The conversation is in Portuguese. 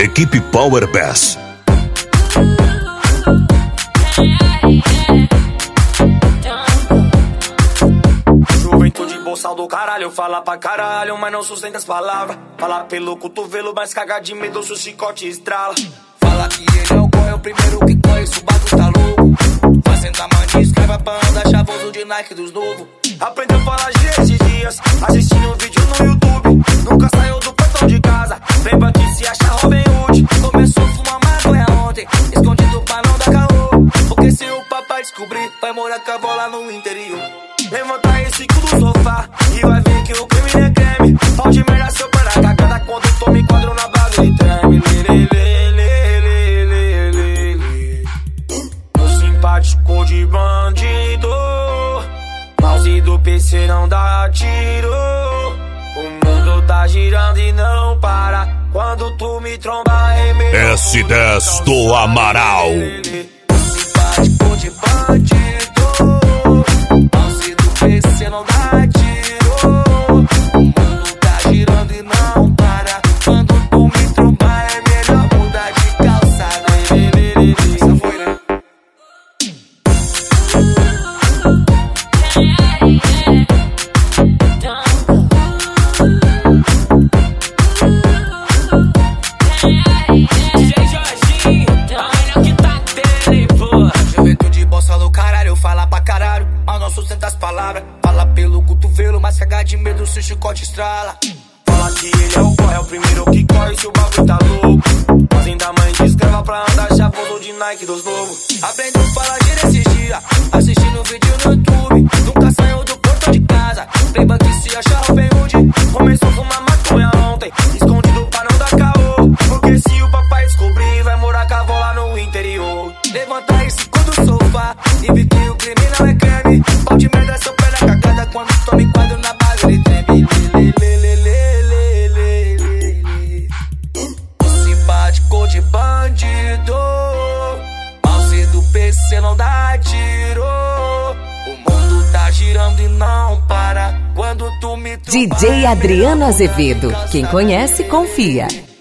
Equipe Power Pass. Juventude bolsal do caralho, fala pra caralho, mas não sustenta as palavras. Fala pelo cotovelo, mas caga de medo se o chicote estrala. Fala que ele é o corre, o primeiro que corre, se o bagulho tá louco. Fazendo a mania, escreva pra andar chavoso de Nike dos novos. Aprendeu a falar esses dias, assistindo um vídeo no YouTube. Nunca saiu do portão de casa, lembra que se acha Robin Hood. Começou a fumar maconha ontem, escondido pra não dar caô. Porque se o papai descobrir, vai morar com a bola no interior. Levanta esse cu do sofá e vai ver que o crime é creme. Pau de merda seu pé na cagada, quando toma enquadro na base ele treme. O simpático de bandido, mouse do PC não dá tiro. O mundo tá girando e não para, quando tu me tromba é meio S10 do Amaral. Simpático de bandido, mouse do PC não dá tiro. O mundo tá girando e não para, quando tu me tromba é melhor mudar de calçada. Essa foi, né? Juventude bossa do caralho, fala pra caralho, mas não sustenta as palavras. Fala pelo cotovelo, mas caga de medo se o chicote estrala. Fala que ele é o corre, é o primeiro que corre se o bagulho tá louco. Fazendo a mãe de escrava pra andar chavoso de Nike dos novos. Aprendeu a falar esses dias, assistindo vídeo no YouTube. Nunca saiu do portão de casa, lembra que se acha Robin Hood. Começou a fumar maconha ontem, escondido pra não dar caô. Porque se o papai descobrir, vai morar com a avó lá no interior. Levanta esse cu do sofá e vê que o crime não é creme. Pau de merda seu pé na cagada, quando toma enquadro na base ele treme. O simpático de bandido, mouse do PC não dá tiro. O mundo tá girando e não para, quando tu me DJ Adriano Azevedo, quem conhece confia.